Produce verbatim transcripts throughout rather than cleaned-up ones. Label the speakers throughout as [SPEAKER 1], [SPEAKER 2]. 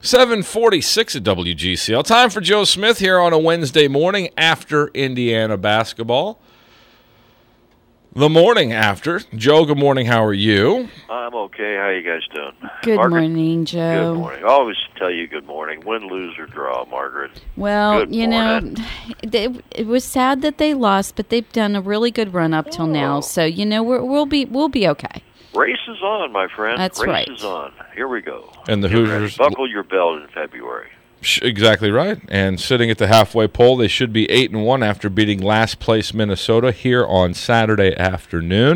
[SPEAKER 1] seven forty-six at W G C L. Time for Joe Smith here on a Wednesday morning after Indiana basketball. The morning after. Joe, good morning. How are you?
[SPEAKER 2] I'm okay. How you guys doing?
[SPEAKER 3] Good
[SPEAKER 2] Margaret?
[SPEAKER 3] morning, Joe.
[SPEAKER 2] Good morning. I always tell you good morning. Win, lose, or draw, Margaret.
[SPEAKER 3] Well,
[SPEAKER 2] good
[SPEAKER 3] you
[SPEAKER 2] morning.
[SPEAKER 3] know, it, it was sad that they lost, but they've done a really good run up till
[SPEAKER 2] oh.
[SPEAKER 3] now. So, you know, we're, we'll be we'll be okay.
[SPEAKER 2] Race is on, my friend.
[SPEAKER 3] That's
[SPEAKER 2] Race
[SPEAKER 3] right.
[SPEAKER 2] is on. Here we go.
[SPEAKER 1] And the
[SPEAKER 2] Get
[SPEAKER 1] Hoosiers...
[SPEAKER 2] ready. Buckle your belt in February.
[SPEAKER 1] Exactly right. And sitting at the halfway pole, they should be eight and one after beating last place Minnesota here on Saturday afternoon.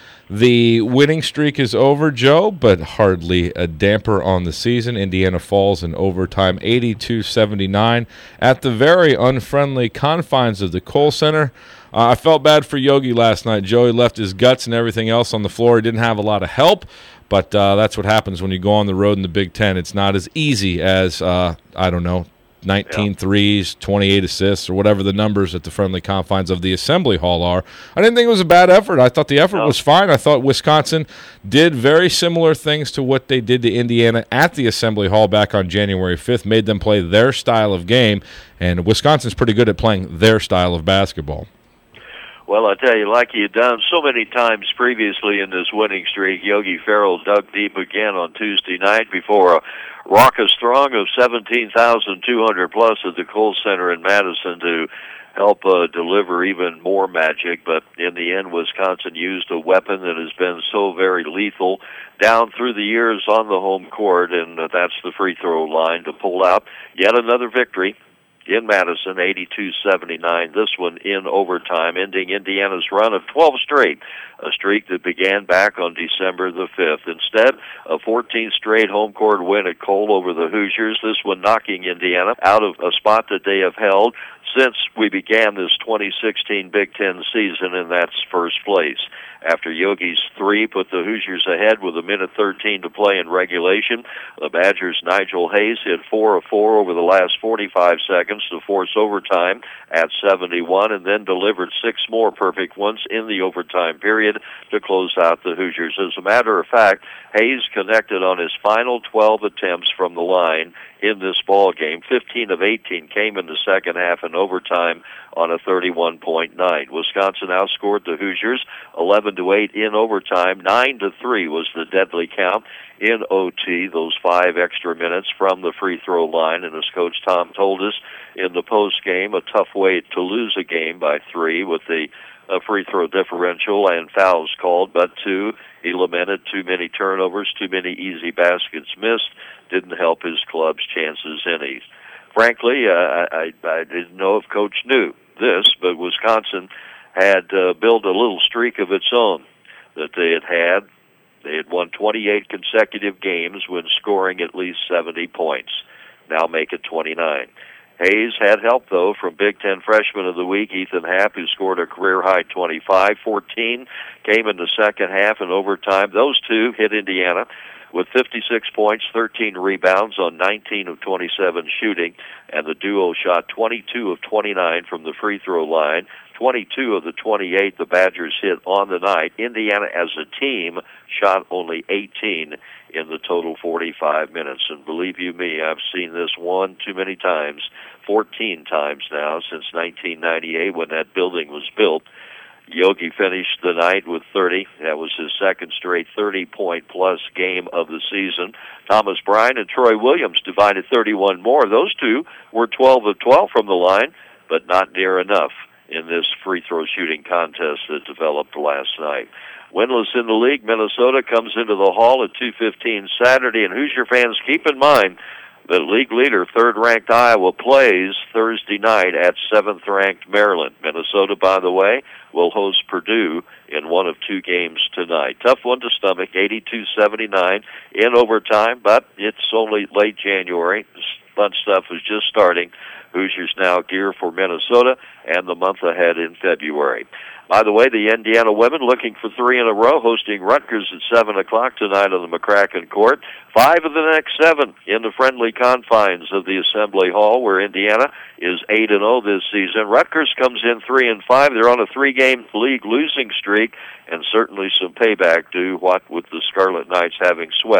[SPEAKER 1] The winning streak is over, Joe, but hardly a damper on the season. Indiana falls in overtime eighty-two seventy-nine at the very unfriendly confines of the Kohl Center. Uh, I felt bad for Yogi last night. Joey left his guts and everything else on the floor. He didn't have a lot of help. But uh, that's what happens when you go on the road in the Big Ten. It's not as easy as, uh, I don't know, nineteen
[SPEAKER 2] yeah.
[SPEAKER 1] threes, twenty-eight assists, or whatever the numbers at the friendly confines of the Assembly Hall are. I didn't think it was a bad effort. I thought the effort
[SPEAKER 2] no.
[SPEAKER 1] was fine. I thought Wisconsin did very similar things to what they did to Indiana at the Assembly Hall back on January fifth, made them play their style of game, and Wisconsin's pretty good at playing their style of basketball.
[SPEAKER 2] Well, I tell you, like he had done so many times previously in this winning streak, Yogi Ferrell dug deep again on Tuesday night before a raucous throng of seventeen thousand two hundred plus at the Kohl Center in Madison to help uh, deliver even more magic. But in the end, Wisconsin used a weapon that has been so very lethal down through the years on the home court, and uh, that's the free throw line to pull out yet another victory in Madison, eighty-two seventy-nine, this one in overtime, ending Indiana's run of twelve straight, a streak that began back on December the fifth. Instead, a fourteenth straight home court win at Kohl over the Hoosiers, this one knocking Indiana out of a spot that they have held since we began this twenty sixteen Big Ten season, and that's first place. After Yogi's three put the Hoosiers ahead with a minute thirteen to play in regulation, the Badgers' Nigel Hayes hit four of four over the last forty-five seconds to force overtime at seventy-one, and then delivered six more perfect ones in the overtime period to close out the Hoosiers. As a matter of fact, Hayes connected on his final twelve attempts from the line in this ball game. fifteen of eighteen came in the second half in overtime on a thirty-one point night. Wisconsin outscored the Hoosiers eleven to eight in overtime. nine to three was the deadly count in O T, those five extra minutes from the free throw line. And as Coach Tom told us in the post game, a tough way to lose a game by three with the uh, free throw differential and fouls called, but two, he lamented too many turnovers, too many easy baskets missed, didn't help his club's chances any. Frankly, uh, I, I didn't know if Coach knew this, but Wisconsin had uh, built a little streak of its own that they had had. They had won twenty-eight consecutive games when scoring at least seventy points. Now make it twenty-nine. Hayes had help, though, from Big Ten Freshman of the Week, Ethan Happ, who scored a career-high twenty-five. fourteen came in the second half and overtime. Those two hit Indiana with fifty-six points, thirteen rebounds on nineteen of twenty-seven shooting, and the duo shot twenty-two of twenty-nine from the free throw line. twenty-two of the twenty-eight the Badgers hit on the night. Indiana as a team shot only eighteen in the total forty-five minutes. And believe you me, I've seen this one too many times, fourteen times now since nineteen ninety-eight when that building was built. Yogi finished the night with thirty. That was his second straight thirty-point-plus game of the season. Thomas Bryant and Troy Williams divided thirty-one more. Those two were twelve of twelve from the line, but not near enough in this free throw shooting contest that developed last night. Winless in the league, Minnesota comes into the Hall at two fifteen Saturday, and Hoosier fans, keep in mind that league leader, third-ranked Iowa, plays Thursday night at seventh-ranked Maryland. Minnesota, by the way, will host Purdue in one of two games tonight. Tough one to stomach, eighty-two seventy-nine in overtime, but it's only late January. Fun stuff is just starting. Hoosiers now gear for Minnesota and the month ahead in February. By the way, the Indiana women looking for three in a row, hosting Rutgers at seven o'clock tonight on the McCracken Court. Five of the next seven in the friendly confines of the Assembly Hall, where Indiana is eight and oh this season. Rutgers comes in three and five. They're on a three-game league losing streak, and certainly some payback due, what with the Scarlet Knights having swept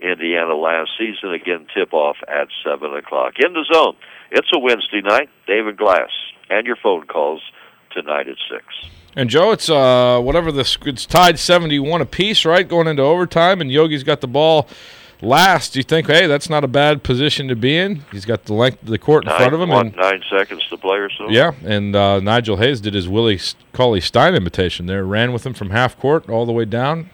[SPEAKER 2] Indiana last season. Again, tip-off at seven o'clock. In the Zone. It's a Wednesday night. David Glass. And your phone calls tonight at six.
[SPEAKER 1] And, Joe, it's uh, whatever this, it's tied seventy-one apiece, right, going into overtime, and Yogi's got the ball last. You think, hey, that's not a bad position to be in. He's got the length of the court in
[SPEAKER 2] nine,
[SPEAKER 1] front of him.
[SPEAKER 2] One,
[SPEAKER 1] and,
[SPEAKER 2] nine seconds to play or so.
[SPEAKER 1] Yeah, and uh, Nigel Hayes did his Willie Cauley-Stein imitation there, ran with him from half court all the way down,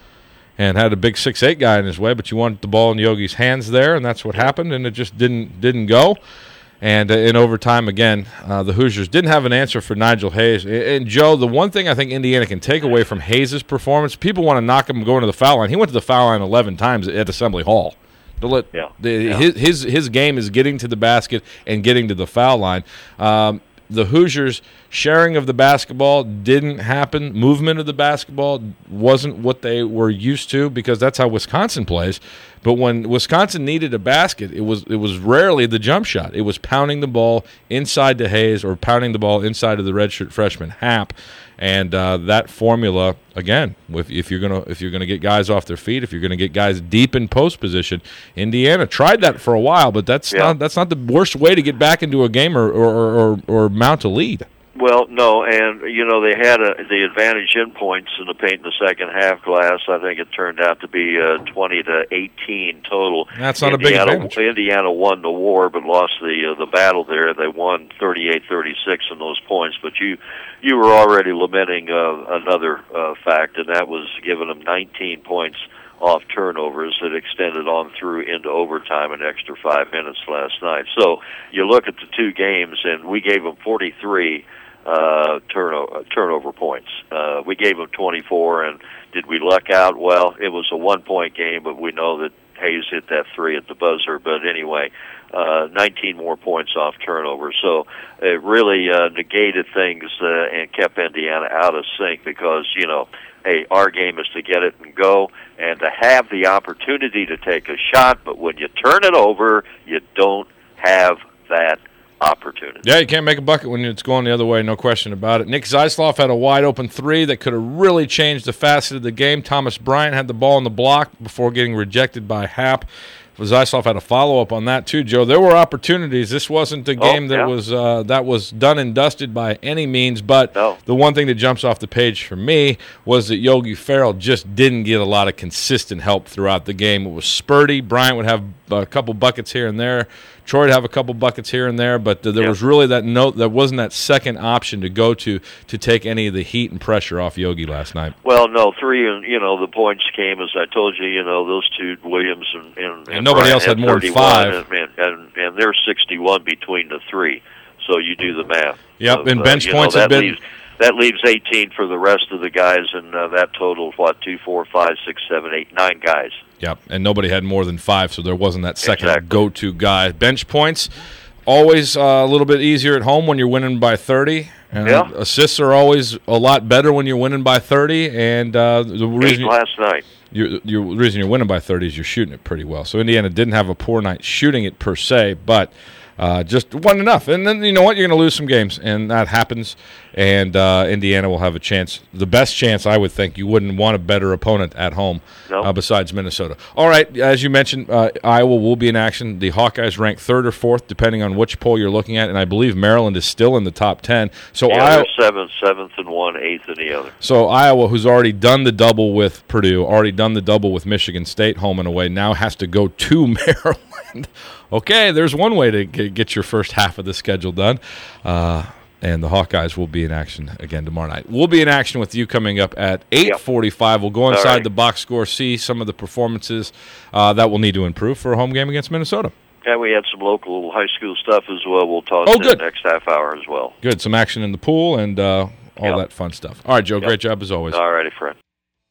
[SPEAKER 1] and had a big six eight guy in his way, but you wanted the ball in Yogi's hands there, and that's what happened, and it just didn't didn't go. And uh, in overtime, again, uh, the Hoosiers didn't have an answer for Nigel Hayes. And, and, Joe, the one thing I think Indiana can take away from Hayes' performance, people want to knock him going to the foul line. He went to the foul line eleven times at Assembly Hall. The,
[SPEAKER 2] yeah.
[SPEAKER 1] The,
[SPEAKER 2] yeah.
[SPEAKER 1] His, his his game is getting to the basket and getting to the foul line. Um, the Hoosiers' sharing of the basketball didn't happen. Movement of the basketball wasn't what they were used to because that's how Wisconsin plays. But when Wisconsin needed a basket, it was it was rarely the jump shot. It was pounding the ball inside to Hayes or pounding the ball inside of the redshirt freshman Happ. And uh, that formula, again, if, if you're gonna if you're gonna get guys off their feet, if you're gonna get guys deep in post position, Indiana tried that for a while, but that's
[SPEAKER 2] yeah.
[SPEAKER 1] not that's not the worst way to get back into a game or or, or, or mount a lead.
[SPEAKER 2] Well, no, and, you know, they had a, the advantage in points in the paint in the second half. Glass, I think it turned out to be uh, twenty to eighteen total.
[SPEAKER 1] That's not
[SPEAKER 2] Indiana,
[SPEAKER 1] a big advantage.
[SPEAKER 2] Indiana won the war but lost the uh, the battle there. They won thirty-eight thirty-six in those points, but you you were already lamenting uh, another uh, fact, and that was giving them nineteen points off turnovers that extended on through into overtime an extra five minutes last night. So you look at the two games, and we gave them forty-three Uh, turnover, turnover points. Uh, we gave them twenty-four, and did we luck out? Well, it was a one-point game, but we know that Hayes hit that three at the buzzer. But anyway, uh, nineteen more points off turnover. So it really uh, negated things uh, and kept Indiana out of sync because, you know, hey, our game is to get it and go and to have the opportunity to take a shot, but when you turn it over, you don't have that opportunity.
[SPEAKER 1] Yeah, you can't make a bucket when it's going the other way, no question about it. Nick Zeisloff had a wide-open three that could have really changed the facet of the game. Thomas Bryant had the ball in the block before getting rejected by Happ. Zeisloff had a follow-up on that, too, Joe. There were opportunities. This wasn't a game
[SPEAKER 2] oh,
[SPEAKER 1] that
[SPEAKER 2] yeah.
[SPEAKER 1] was uh, that was done and dusted by any means, but
[SPEAKER 2] no.
[SPEAKER 1] the one thing that jumps off the page for me was that Yogi Ferrell just didn't get a lot of consistent help throughout the game. It was spurty. Bryant would have a couple buckets here and there. Troy would have a couple buckets here and there, but there
[SPEAKER 2] yeah.
[SPEAKER 1] was really that note. There wasn't that second option to go to to take any of the heat and pressure off Yogi last night.
[SPEAKER 2] Well, no, three, and you know the points came as I told you. You know those two, Williams and and,
[SPEAKER 1] and,
[SPEAKER 2] and
[SPEAKER 1] nobody
[SPEAKER 2] Bryant
[SPEAKER 1] else had more than five,
[SPEAKER 2] and, and, and and there's sixty-one between the three. So you do the math.
[SPEAKER 1] Yep,
[SPEAKER 2] of,
[SPEAKER 1] and bench
[SPEAKER 2] uh,
[SPEAKER 1] points
[SPEAKER 2] know,
[SPEAKER 1] have
[SPEAKER 2] that
[SPEAKER 1] been.
[SPEAKER 2] Leaves, that leaves eighteen for the rest of the guys, and uh, that totals what two, four, five, six, seven, eight, nine guys.
[SPEAKER 1] Yep, and nobody had more than five, so there wasn't that second
[SPEAKER 2] exactly.
[SPEAKER 1] go-to guy. Bench points, always uh, a little bit easier at home when you're winning by thirty. And
[SPEAKER 2] yeah.
[SPEAKER 1] assists are always a lot better when you're winning by thirty. And uh, the reason
[SPEAKER 2] Eight last night.
[SPEAKER 1] You're, you're, the reason you're winning by thirty is you're shooting it pretty well. So Indiana didn't have a poor night shooting it per se, but uh, just wasn't enough. And then you know what? You're going to lose some games, and that happens. And uh, Indiana will have a chance, the best chance I would think. You wouldn't want a better opponent at home
[SPEAKER 2] nope.
[SPEAKER 1] uh, besides Minnesota. All right, as you mentioned, uh, Iowa will be in action. The Hawkeyes rank third or fourth, depending on which poll you're looking at, and I believe Maryland is still in the top ten. So
[SPEAKER 2] yeah,
[SPEAKER 1] Iowa,
[SPEAKER 2] they're seventh, seventh and one, eighth in the other.
[SPEAKER 1] So Iowa, who's already done the double with Purdue, already done the double with Michigan State, home and away, now has to go to Maryland. Okay, there's one way to get your first half of the schedule done. Uh, and the Hawkeyes will be in action again tomorrow night. We'll be in action with you coming up at eight forty-five. We'll go inside
[SPEAKER 2] right.
[SPEAKER 1] the box score, see some of the performances uh, that will need to improve for a home game against Minnesota.
[SPEAKER 2] And we had some local high school stuff as well. We'll talk
[SPEAKER 1] oh,
[SPEAKER 2] in
[SPEAKER 1] good.
[SPEAKER 2] the next half hour as well.
[SPEAKER 1] Good. Some action in the pool and uh, all
[SPEAKER 2] yep.
[SPEAKER 1] that fun stuff. All right, Joe,
[SPEAKER 2] yep.
[SPEAKER 1] great job as always.
[SPEAKER 2] All righty, friend.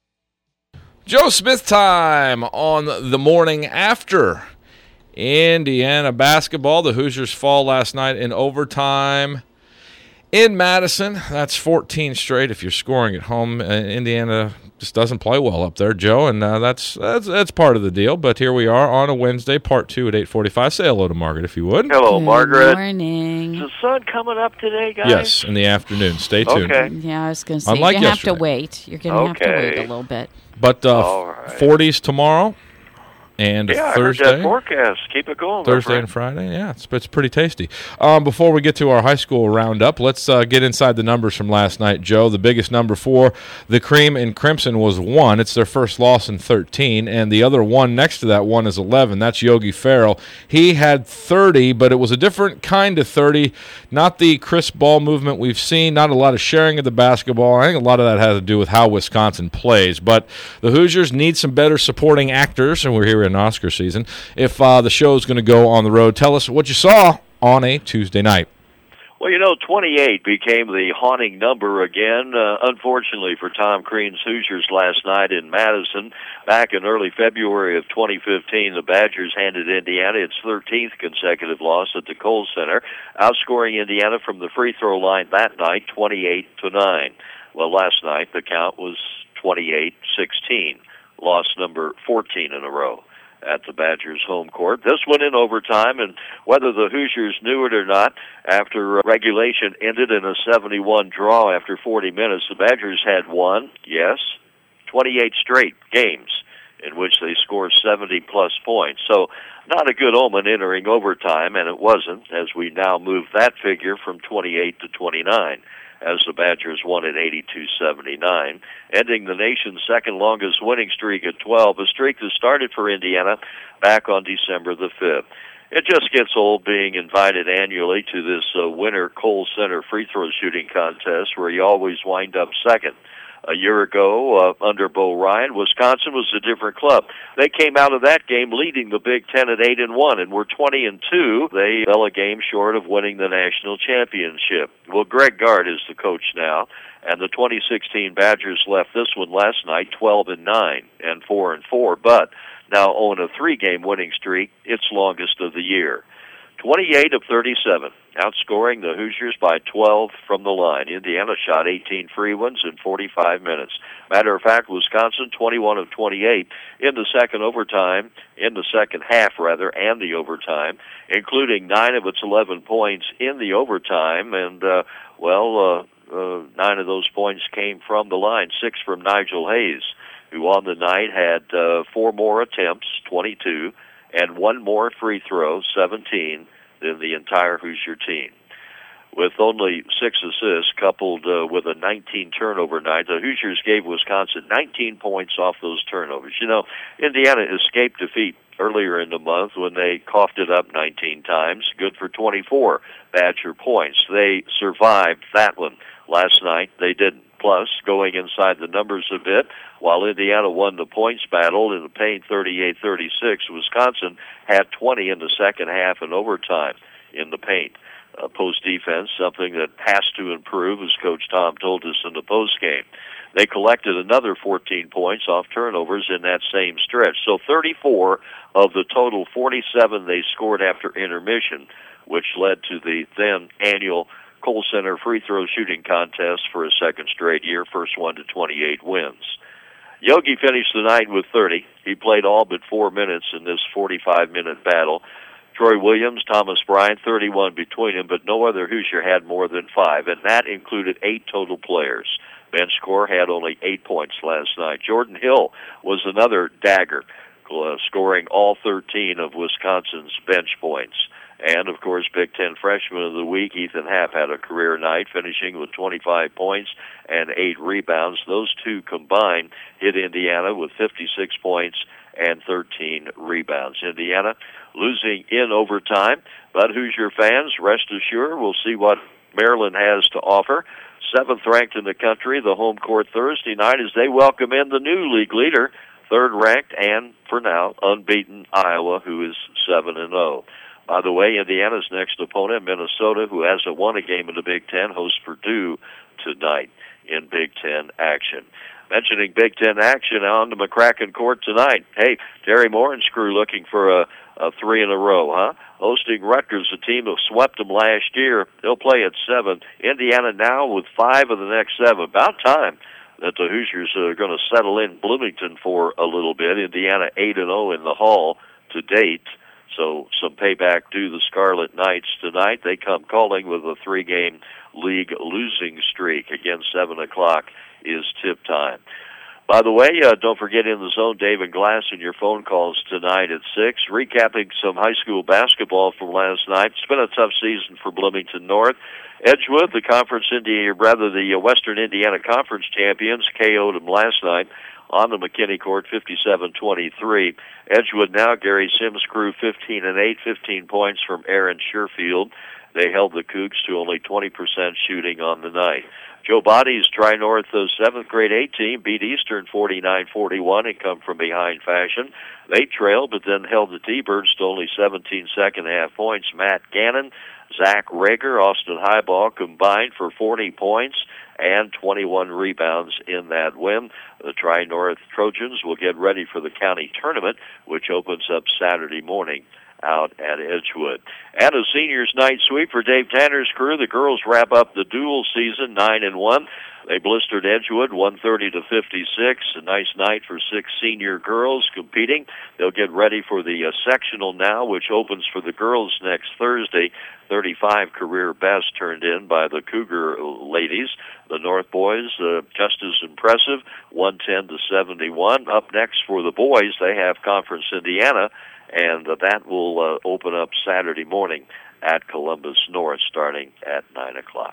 [SPEAKER 1] Joe Smith time on the morning after Indiana basketball. The Hoosiers fall last night in overtime in Madison. That's fourteen straight if you're scoring at home. Uh, Indiana just doesn't play well up there, Joe, and uh, that's, that's that's part of the deal. But here we are on a Wednesday, part two at eight forty-five. Say hello to Margaret if you would.
[SPEAKER 2] Hello,
[SPEAKER 3] Good
[SPEAKER 2] Margaret.
[SPEAKER 3] morning.
[SPEAKER 2] Is the sun coming up today, guys?
[SPEAKER 1] Yes, in the afternoon. Stay tuned.
[SPEAKER 2] Okay.
[SPEAKER 3] Yeah, I was going to say,
[SPEAKER 1] Unlike
[SPEAKER 3] you're going to have to
[SPEAKER 1] yesterday.
[SPEAKER 3] wait. You're going to have to
[SPEAKER 2] Okay.
[SPEAKER 3] wait a little bit.
[SPEAKER 1] But uh,
[SPEAKER 2] All right.
[SPEAKER 1] forties tomorrow And
[SPEAKER 2] yeah,
[SPEAKER 1] Thursday,
[SPEAKER 2] I heard that forecast. Keep it going.
[SPEAKER 1] Thursday and Friday, yeah, it's it's pretty tasty. Um, before we get to our high school roundup, let's uh, get inside the numbers from last night, Joe. The biggest number for the Cream and Crimson was one. It's their first loss in thirteen, and the other one next to that one is eleven. That's Yogi Farrell. He had thirty, but it was a different kind of thirty, not the crisp ball movement we've seen, not a lot of sharing of the basketball. I think a lot of that has to do with how Wisconsin plays, but the Hoosiers need some better supporting actors, and we're here in Oscar season, if uh, the show is going to go on the road. Tell us what you saw on a Tuesday night.
[SPEAKER 2] Well, you know, twenty-eight became the haunting number again, uh, unfortunately for Tom Crean's Hoosiers last night in Madison. Back in early February of twenty fifteen, the Badgers handed Indiana its thirteenth consecutive loss at the Kohl Center, outscoring Indiana from the free throw line that night twenty-eight to nine. Well, last night the count was twenty-eight sixteen, loss number fourteen in a row at the Badgers' home court. This went in overtime, and whether the Hoosiers knew it or not, after regulation ended in a seventy-one draw after forty minutes, the Badgers had won, yes, twenty-eight straight games in which they scored seventy-plus points. So not a good omen entering overtime, and it wasn't, as we now move that figure from twenty-eight to twenty-nine. As the Badgers won at eighty-two seventy-nine, ending the nation's second longest winning streak at twelve, a streak that started for Indiana back on December the fifth. It just gets old being invited annually to this uh, winter Kohl Center free throw shooting contest where you always wind up second. A year ago, uh, under Bo Ryan, Wisconsin was a different club. They came out of that game leading the Big Ten at eight and one, and were twenty and two. They fell a game short of winning the national championship. Well, Greg Gard is the coach now, and the twenty sixteen Badgers left this one last night twelve and nine and four and four, but now own a three-game winning streak, its longest of the year. twenty-eight of thirty-seven, outscoring the Hoosiers by twelve from the line. Indiana shot eighteen free ones in forty-five minutes. Matter of fact, Wisconsin twenty-one of twenty-eight in the second overtime, in the second half rather, and the overtime, including nine of its eleven points in the overtime, and uh, well, uh, uh, nine of those points came from the line, six from Nigel Hayes, who on the night had uh, four more attempts, twenty-two, and one more free throw, seventeen, than the entire Hoosier team. With only six assists coupled uh, with a nineteen turnover night, the Hoosiers gave Wisconsin nineteen points off those turnovers. You know, Indiana escaped defeat earlier in the month when they coughed it up nineteen times, good for twenty-four Badger points. They survived that one. Last night they didn't. Plus, going inside the numbers a bit, while Indiana won the points battle in the paint thirty-eight thirty-six, Wisconsin had twenty in the second half and overtime in the paint. Uh, post defense, something that has to improve, as Coach Tom told us in the postgame. They collected another fourteen points off turnovers in that same stretch. So thirty-four of the total forty-seven they scored after intermission, which led to the then annual Kohl Center free throw shooting contest for a second straight year, first one to twenty-eight wins. Yogi finished the night with thirty. He played all but four minutes in this forty-five minute battle. Troy Williams, Thomas Bryant, thirty-one between them, but no other Hoosier had more than five, and that included eight total players. Bench score had only eight points last night. Jordan Hill was another dagger, uh, scoring all thirteen of Wisconsin's bench points. And, of course, Big Ten Freshman of the Week, Ethan Happ, had a career night, finishing with twenty-five points and eight rebounds. Those two combined hit Indiana with fifty-six points and thirteen rebounds. Indiana losing in overtime, but Hoosier fans, rest assured, we'll see what Maryland has to offer. Seventh ranked in the country, the home court Thursday night, as they welcome in the new league leader, third ranked and, for now, unbeaten Iowa, who is seven and oh. By the way, Indiana's next opponent, Minnesota, who hasn't won a game in the Big Ten, hosts Purdue tonight in Big Ten action. Mentioning Big Ten action, on the McCracken court tonight. Hey, Terry Morin's crew looking for a, a three in a row, huh? Hosting Rutgers, a team that swept them last year. They'll play at seven. Indiana now with five of the next seven. About time that the Hoosiers are going to settle in Bloomington for a little bit. Indiana eight and oh in the Hall to date. So some payback due the Scarlet Knights tonight. They come calling with a three-game league losing streak. Again, seven o'clock is tip time. By the way, uh, don't forget In the Zone, Dave and Glass, and your phone calls tonight at six. Recapping some high school basketball from last night. It's been a tough season for Bloomington North. Edgewood, the conference Indiana, rather the Western Indiana Conference champions, K O'd them last night on the McKinney court, fifty-seven twenty-three. Edgewood now, Gary Sims' crew, fifteen and eight, fifteen points from Aaron Sherfield. They held the Cougs to only twenty percent shooting on the night. Joe Body's Tri-North seventh grade A team beat Eastern forty-nine forty-one and come from behind fashion. They trailed, but then held the T-Birds to only seventeen second-half points. Matt Gannon, Zach Rager, Austin Highball combined for forty points and twenty-one rebounds in that win. The Tri-North Trojans will get ready for the county tournament, which opens up Saturday morning out at Edgewood. And a seniors night sweep for Dave Tanner's crew. The girls wrap up the dual season nine and one. They blistered Edgewood one thirty to fifty-six. A nice night for six senior girls competing. They'll get ready for the uh, sectional now, which opens for the girls next Thursday. thirty-five career best turned in by the Cougar ladies. The North boys, uh, just as impressive, one ten to seventy-one. Up next for the boys, they have Conference Indiana, and uh, that will uh, open up Saturday morning at Columbus North starting at nine o'clock.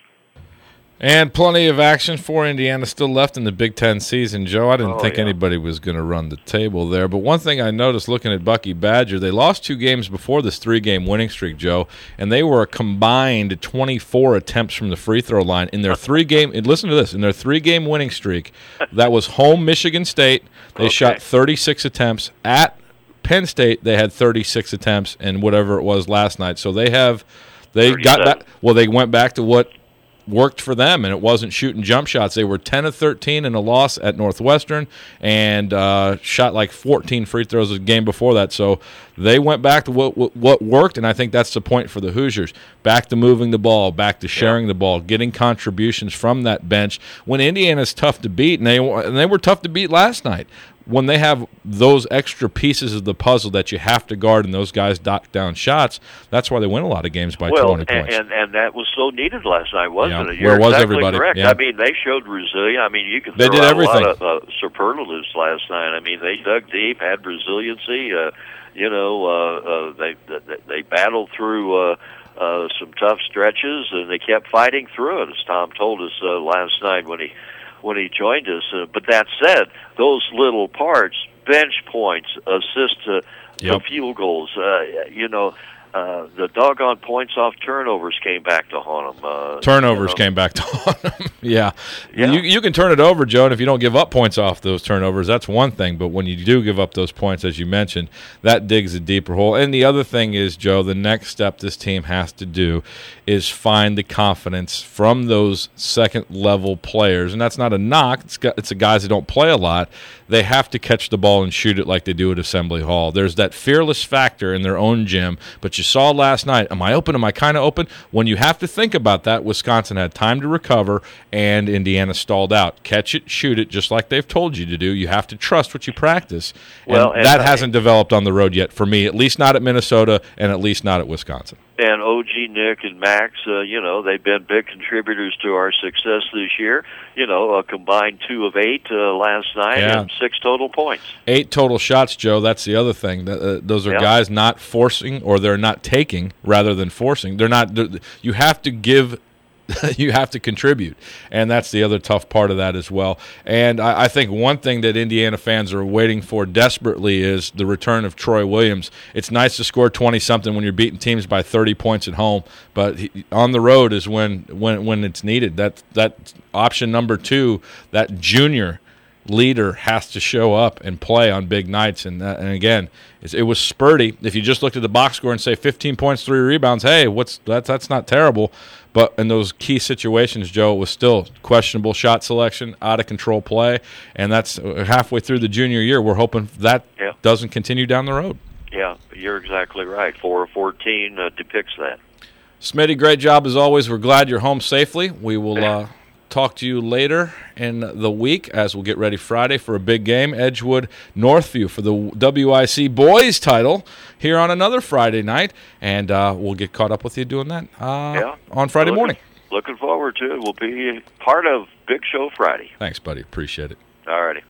[SPEAKER 1] And plenty of action for Indiana still left in the Big Ten season, Joe. I didn't
[SPEAKER 2] oh,
[SPEAKER 1] think
[SPEAKER 2] yeah.
[SPEAKER 1] anybody was going to run the table there. But one thing I noticed looking at Bucky Badger, they lost two games before this three-game winning streak, Joe, and they were a combined twenty-four attempts from the free throw line in their three-game – listen to this – in their three-game winning streak. That was home Michigan State. They
[SPEAKER 2] okay.
[SPEAKER 1] shot thirty-six attempts. At Penn State, they had thirty-six attempts and whatever it was last night. So they have – they got back – well, they went back to what – worked for them, and it wasn't shooting jump shots. They were ten of thirteen in a loss at Northwestern and uh, shot like fourteen free throws a game before that. So they went back to what, what what worked, and I think that's the point for the Hoosiers. Back to moving the ball, back to sharing the ball, getting contributions from that bench. When Indiana's tough to beat, and they, and they were tough to beat last night, when they have those extra pieces of the puzzle that you have to guard and those guys knock down shots, that's why they win a lot of games by
[SPEAKER 2] well,
[SPEAKER 1] twenty
[SPEAKER 2] and,
[SPEAKER 1] points.
[SPEAKER 2] And, and that was so needed last night, wasn't
[SPEAKER 1] yeah.
[SPEAKER 2] it? You're
[SPEAKER 1] Where was
[SPEAKER 2] exactly
[SPEAKER 1] everybody?
[SPEAKER 2] correct.
[SPEAKER 1] Yeah.
[SPEAKER 2] I mean, they showed resilience. I mean, you could
[SPEAKER 1] they
[SPEAKER 2] throw
[SPEAKER 1] did
[SPEAKER 2] out
[SPEAKER 1] everything.
[SPEAKER 2] a lot of uh, superlatives last night. I mean, they dug deep, had resiliency. Uh, you know, uh, uh, they, they they battled through uh, uh, some tough stretches, and they kept fighting through it, as Tom told us uh, last night when he when he joined us. Uh, but that said, those little parts, bench points, assists to,
[SPEAKER 1] yep.
[SPEAKER 2] to field goals, uh, you know, uh, the doggone points off turnovers came back to haunt them. Uh,
[SPEAKER 1] turnovers
[SPEAKER 2] you know.
[SPEAKER 1] came back to haunt them. yeah.
[SPEAKER 2] yeah.
[SPEAKER 1] You, you can turn it over, Joe, and if you don't give up points off those turnovers, that's one thing. But when you do give up those points, as you mentioned, that digs a deeper hole. And the other thing is, Joe, the next step this team has to do is find the confidence from those second-level players. And that's not a knock. It's, got, it's the guys that don't play a lot. They have to catch the ball and shoot it like they do at Assembly Hall. There's that fearless factor in their own gym. But you saw last night, am I open? Am I kind of open? When you have to think about that, Wisconsin had time to recover, and Indiana stalled out. Catch it, shoot it, just like they've told you to do. You have to trust what you practice. And
[SPEAKER 2] well, and
[SPEAKER 1] that
[SPEAKER 2] I,
[SPEAKER 1] hasn't developed on the road yet for me, at least not at Minnesota and at least not at Wisconsin.
[SPEAKER 2] And O G, Nick, and Max, uh, you know, they've been big contributors to our success this year. You know, a combined two of eight uh, last night
[SPEAKER 1] yeah.
[SPEAKER 2] and six total points.
[SPEAKER 1] Eight total shots, Joe. That's the other thing. Uh, those are
[SPEAKER 2] yeah.
[SPEAKER 1] guys not forcing, or they're not taking rather than forcing. They're not. They're, you have to give. You have to contribute, and that's the other tough part of that as well. And I, I think one thing that Indiana fans are waiting for desperately is the return of Troy Williams. It's nice to score twenty-something when you're beating teams by thirty points at home, but he, on the road is when, when, when it's needed. That, that option number two, that junior leader has to show up and play on big nights. And, that, and again, it's, it was spurty. If you just looked at the box score and say fifteen points, three rebounds, hey, what's that's that's not terrible. But in those key situations, Joe, it was still questionable shot selection, out of control play, and that's halfway through the junior year. We're hoping that
[SPEAKER 2] yeah.
[SPEAKER 1] doesn't continue down the road.
[SPEAKER 2] Yeah, you're exactly right. four of fourteen uh, depicts that.
[SPEAKER 1] Smitty, great job as always. We're glad you're home safely. We will uh, talk to you later in the week as we'll get ready Friday for a big game. Edgewood Northview for the W I C boys title here on another Friday night, and uh, we'll get caught up with you doing that uh,
[SPEAKER 2] yeah.
[SPEAKER 1] on Friday
[SPEAKER 2] looking,
[SPEAKER 1] morning.
[SPEAKER 2] Looking forward to it. We'll be part of Big Show Friday.
[SPEAKER 1] Thanks, buddy. Appreciate it.
[SPEAKER 2] All righty.